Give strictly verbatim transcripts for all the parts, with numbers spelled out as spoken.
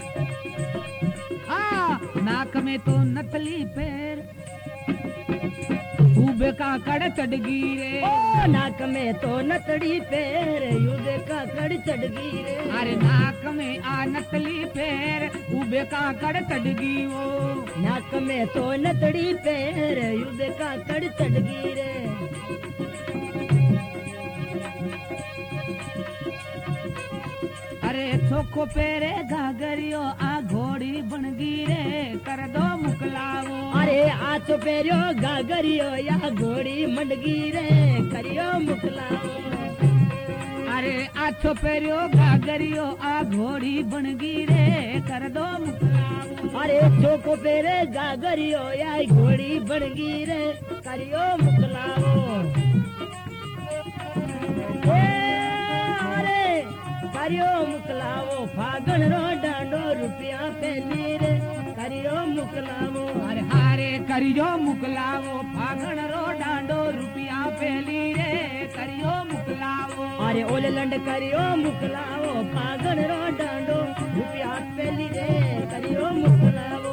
हाँ नाक में तो नकली पैर यूबे का कड़ चढ़गी रे। ओ नाक में तो नतड़ी पैर यूबे का कड़ चढ़गी रे। अरे नाक में आ नकली पैर यूबे का कड़ चढ़गी वो। नाक में तो नतड़ी पैर यूबे का कड़ चढ़गी रे। अरे छोको पेरे घाघरियो आ घोड़ी बनगी रे कर दो मुकलावो। अरे आच पेरियो घाघरियो या घोड़ी मंडगी रे करियो मुकलावो। अरे आछो पेरियो घाघरियो आ घोड़ी बनगी रे कर दो मुकलावो। अरे छोको पेरे घाघरियो या घोड़ी बनगी रे करियो मुकलावो। करियो मुकलावो फागण रो डांडो रुपया पहली रे करियो मुकलावो। अरे हारे करियो मुकलावो फागण रो डांडो रुपया पहली रे करियो मुकलावो। अरे ओले लंड करियो मुकलावो फागण रो डांडो रुपया पहली रे करियो मुकलावो।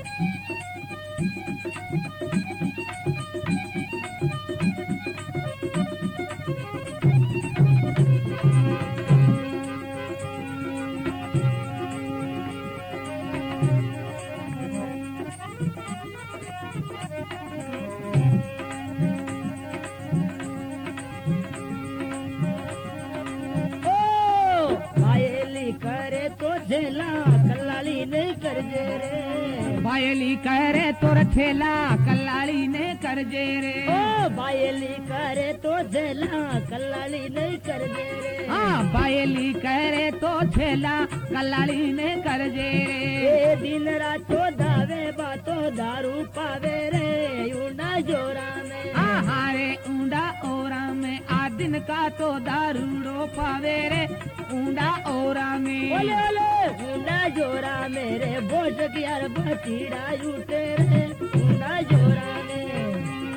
करे तो झेला कल्लाली ने कर जे रे। बायली करे तो रखेला कल्लाली ने कर जे रे। ओ बायली करे तो झेला कल्लाली ने कर जे रे। हाँ बायली करे तो झेला कल्लाली ने कर जे रे। ए दिन रात तो दावे बातो दारू पावे रे ऊंडा जोरा में। हाँ हारे ऊंडा ओरा में आ दिन का तो दारूड़ो पावे रे ऊंडा ओरा में। ओले ओले ऊंडा जोरा मेरे बोझ यार बचीड़ा यूटे रे ऊंडा जोरा में।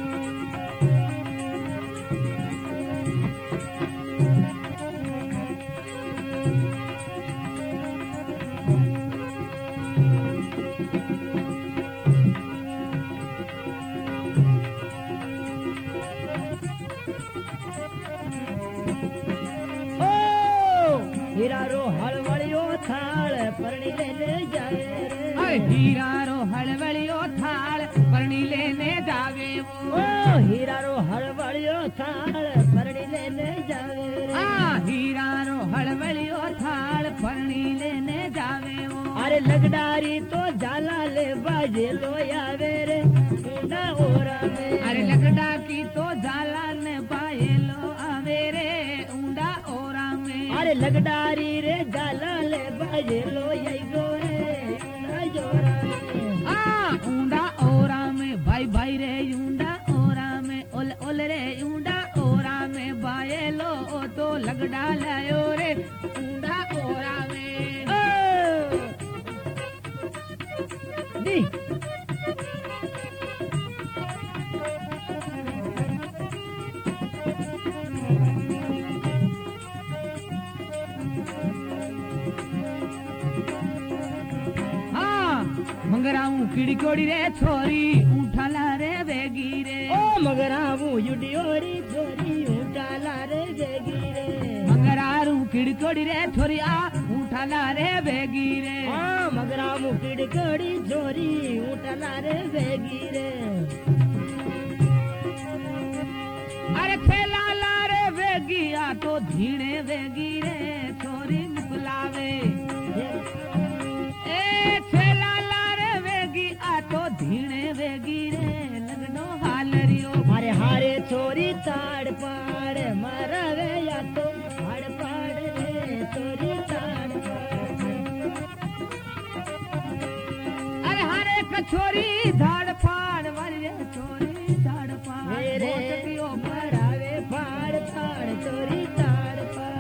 हीरा रो हलवलियो थाल परणी लेने जावे रे। हीरा रो हलवलियो थाल परणी लेने जावे वो। ओ हीरा रो हलवलियो थाल परणी लेने जावे रे। हाँ हीरा रो हलवलियो थाल परणी लेने जावे वो। अरे लगडारी तो जाला ले बाजे लो आवे रे ऊंडा ओरा में। अरे लगडा की तो जाला ने बाजे लो आवे रे ऊंडा ओरा में। अरे लगडारी रे जाला ले बाजे लो यही गो रे ऊंडा जोरा में। हाँ ऊंडा ओरा में भाई भाई रे ऊंडा ओरा में ओले ओले रे ऊंडा ओरा में बाये लो तो लगडा लायो रे ऊंडा ओरा में। दी मंगराऊ किड़कोड़ी रे छोरी उठाला रे वेगी रे। ओ मगराऊ युडियोरी छोरी उठाला रे वेगी रे। मंगरारू किड़कोड़ी रे छोरी आ उठाला रे वेगी रे। हाँ मगराऊ किड़कोड़ी छोरी उठाला रे वेगी रे। अरे खेला ला रे वेगी आ तो धीणे वेगी रे छोरी मुकलावे। ए खेला तो धीणे वेगी रे लगनो हालरियो। अरे हारे छोरी ताड़ पाड़ मारवे या तो हाड़ पाड़ रे छोरी ताड़ पाड़। अरे हारे कछोरी धाड़ फाड़ वाली रे छोरी धाड़ फाड़ मेरे मरावे फाड़ ताड़ छोरी ताड़ फाड़।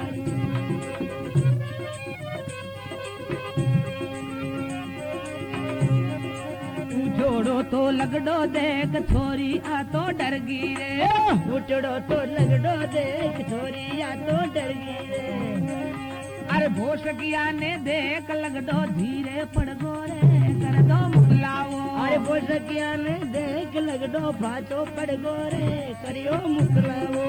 जोड़ो तो लगड़ो देख छोरी आ तो डर गी रे। उठड़ो तो लगड़ो देख छोरी आ तो डर गी रे। अरे भोसकिया ने देख लगडो धीरे पड़ गो रे कर दो मुकलावो अरे बोसकिया ने देख लगडो फाचो पड़ गो रे करियो मुकलावो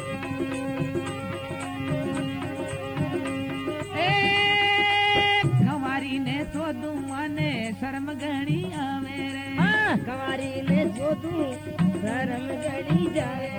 ए कंवारी ने सोदू माने शर्म घणी आवे रे हाँ कंवारी ने सोदू शर्म घणी जाए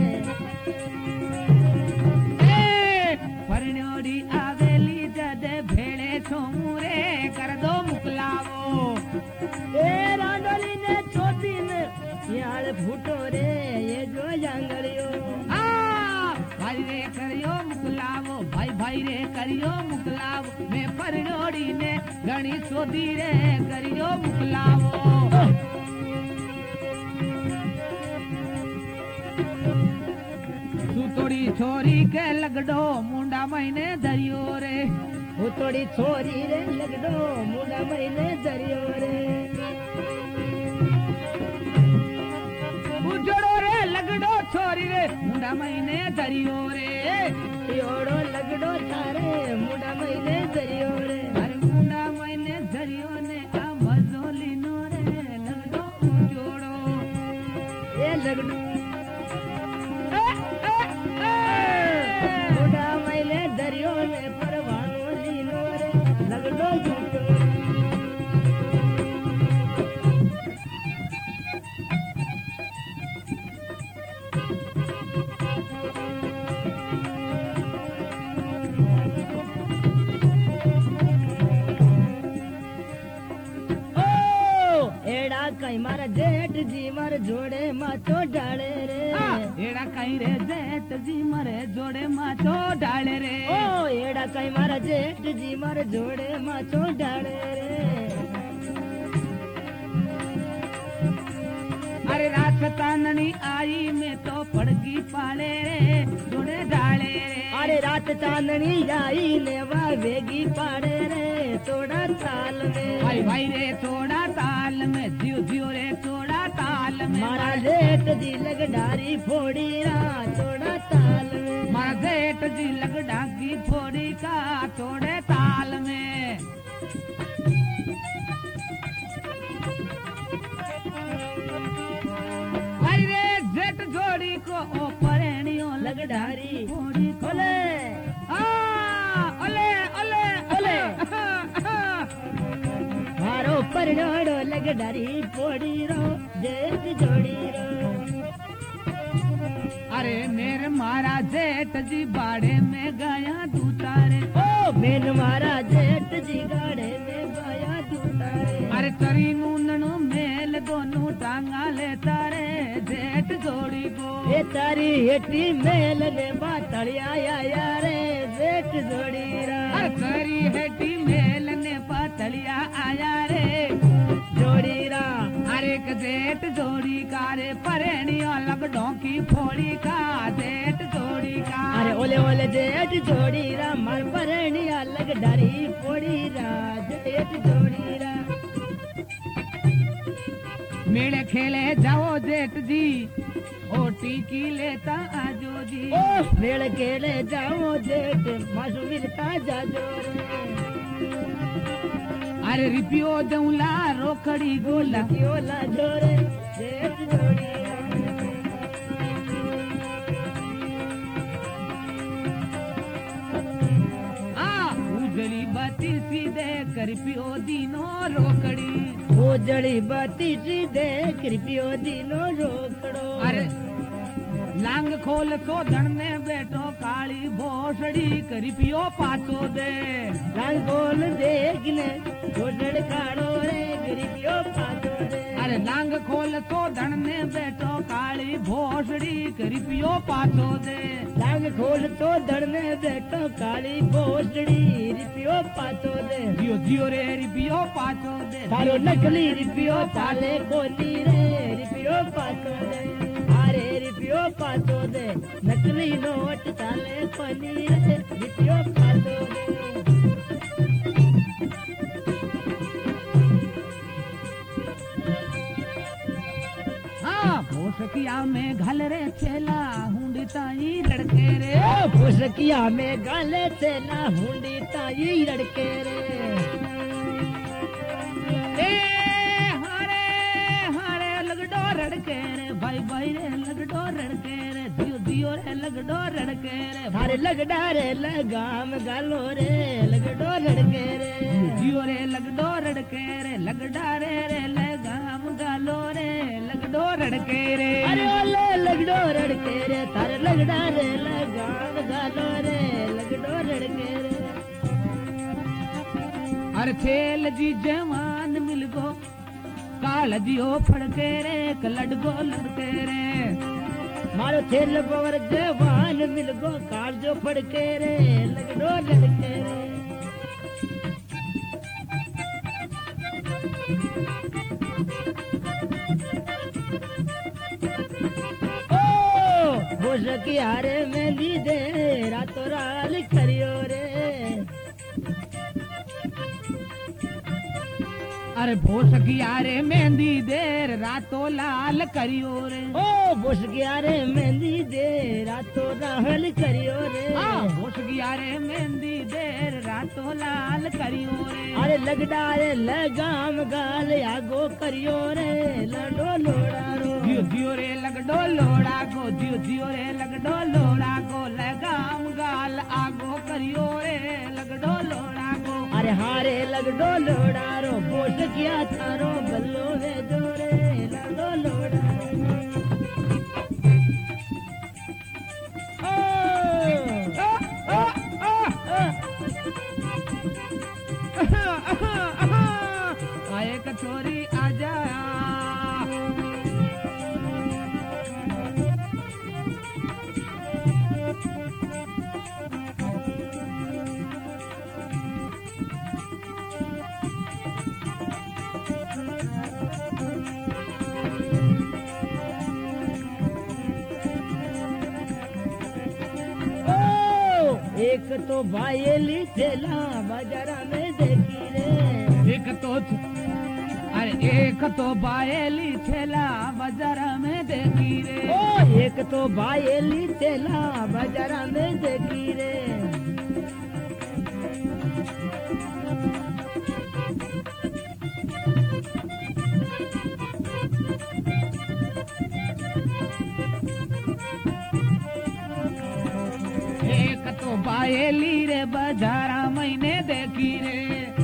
ए परण्योड़ी आवेली जदे भेड़े छोमूरे कर दो मुकलावो ए रांडोली ने छोटी ने यार फूटो रे ये जो जंगलियो आ भाई रे करियो मुकलावो भाई भाई रे करियो मुकलावो मैं परण्योड़ी ने घणी सोदी रे करियो मुकलावो सुतोड़ी छोरी के लगडो मुंडा महीने दरियो रे वो थोड़ी छोरी रे लगडो मुंडा महीने दरियो रे उजड़ो रे लगडो छोरी रे मुंडा महीने दरियो रे योड़ो लगडो थारे मुंडा महीने दरियो रे अरे मुंडा महीने दरियो ने आ मजो लीनो रे लगडो उजड़ो ये लगडो ए, ए, ए। मुंडा महीने दरियो ने परवानो लीनो रे लगडो झूठो कई मारा जेठ जी मार जोड़े माचो डाले रे एड़ा कई रे जेठ जी मारे जोड़े माचो डाले रे ओ एड़ा कई मारा जेठ जी मार जोड़े माचो डाले रे अरे राजस्थाननी आई में तो पड़गी पाले रे जोड़े डाले रे अरे रात चांदनी आई ने वा वेगी पाड़े रे तोड़ा ताल में भाई भाई रे थोड़ा ताल में जियो जियो रे थोड़ा ताल में मारा जेठ जी लग डारी फोड़ी रा तोड़ा ताल में मारा जेठ जी लग डाकी फोड़ी का थोड़े ताल में भाई रे जेठ जोड़ी को ओ परेणियों लग डारी फोड़ी को ओले आ ओले ओले ओले मारो पर जोड़ो लग डारी फोड़ी रो जेठ जोड़ी रो अरे मेरे मारा जेठ जी बाड़े में गया दूतारे ओ मेन मारा जेठ जी गाड़े में गया दूतारे अरे तरी नूननो मेल दोनों टांगा ले तारे जेठ जोड़ी को ये तारी हेटी मेल ने बातड़िया या रे जेठ जोड़ी रा अरे तरी हेटी मेल ने पातलिया आया रे जोड़ी रा अरे एक जेठ जोड़ी का रे परेणियों लग डोंकी फोड़ी का जेठ जोड़ी का अरे ओले ओले जेठ जोड़ी रा मर परणी अलग डरी फोड़ी रा जेठ जोड़ी रा मेले खेले जाओ जेठ जी ओ टीकी लेता आजो जी ओ मेल केले जाओ जेठ मासु मिलता जाजो रे अरे रिपियो दऊला रोकड़ी गोला ओला जोरे जेठ जोड़ी रा आ उजली बत्ती सीधे कर पियो दीनो रोकड़ी वो जड़ी बाती सी दे कृपियो दिनो रोकड़ो अरे लांग खोल तो धन में बैठो काली भोसड़ी करी पियो पातो दे रंगोल देखने छोड़ काड़ो रे कृपियो पातो दे अरे लांग खोल तो धन में बैठो काली भोसड़ी करी पियो पातो दे रंग खोल तो धड़ने बैठो काली भोसड़ी रिपियो पातो दे जियो जियो रे रिपियो पातो दे थारो नकली रिपियो ताले कोनी रे रिपियो पातो दे अरे रिपियो पातो दे नकली नोट ताले कोनी रे रिपियो पातो दे भूसकिया में घल रे छेला हुंडी ताई लड़के रे भूसकिया में गाले चेला हुंडी ताई लड़के रे ए हारे हारे लगडो रड़के रे भाई भाई रे लगडो रड़के रे दियो दियो रे लगडो रड़के रे थारे लगडा रे लगाम गालो रे लगडो लड़के रे दियो रे लगडो रड़के रे लगडा रे रे लगाम गालो रे लगडो रड़के रे अरे ओले लगडो रड़के रे थारे लगडा रे लगाम गालो रे लगडो लड़के रे अरे छेल जी जवान मिल गो काल दियो फड़के रे कलडगो लड़के रे मारो थेल पवर जवान मिल गो कार जो फड़के रे लगडो लड़के रे ओ भूसकिया रे मेली दे रातो राल करियो रे अरे भूसकिया रे मेहंदी देर रातो लाल करियो रे ओ भूसकिया रे मेहंदी दे रातो राल करियो रे हाँ भूसकिया रे मेहंदी देर रातो लाल करियो रे अरे लगडा रे लगाम गाल आगो करियो रे लडो लोड़ा रो दियो दियो रे लगडो लोड़ा को दियो दियो रे लगडो लोड़ा को लगाम गाल आगो करियो रे लगडो लोड़ा को अरे हारे लगडो लोड़ा रो भूसकिया थारो गल्लो वे जो रे लडो लोड़ा आए कचोरी आजा एक तो भाईली थेला बाजारा में देखी रे एक तो अरे एक तो बाएली छेला बाजार में देखी रे ओ एक तो भाईली थेला बाजारा में देखी रे एक तो बाएली रे बाजारा मैंने देखी रे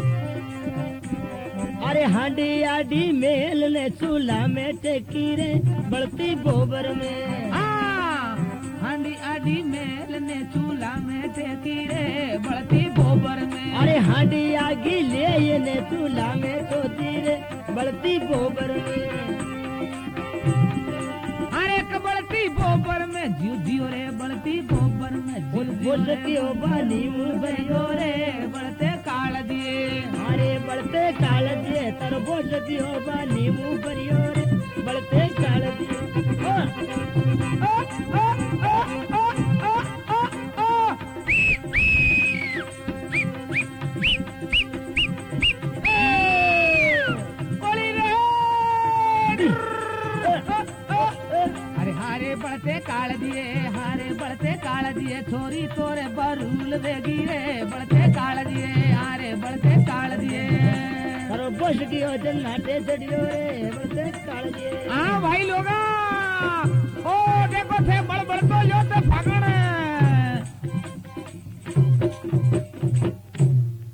अरे हांडी आडी मेल ने चूल्हा में टेकी रे बढ़ती गोबर में हाँ हांडी आडी मेल ने चूल्हा में टेकी रे बढ़ती गोबर में अरे हांडी आगी ले ये ने चूल्हा में टोती रे बढ़ती गोबर में अरे बढ़ती गोबर में जियो जियो रे बढ़ती गोबर में बुल बुल की ओ बानी जियो रे बढ़ते काल दिए अरे बढ़ते काल दिए तरबूज की ओ बानी मुंह भरियो रे बढ़ते काल दिए ओ, ओ, ओ, ओ, ओ, ओ, ओ, ओ। ए, बोली रे अरे हारे बढ़ते काल दिए हारे बढ़ते काल दिए छोरी तोरे बरूल देगी रे बढ़ते काल दिए हारे बढ़ते काल दिए तरबूज की ओ जन नाटे चढ़ियो रे बढ़ते काल दिए हाँ भाई लोगा ओ देखो थे बड़ बड़ तो यो तो फगण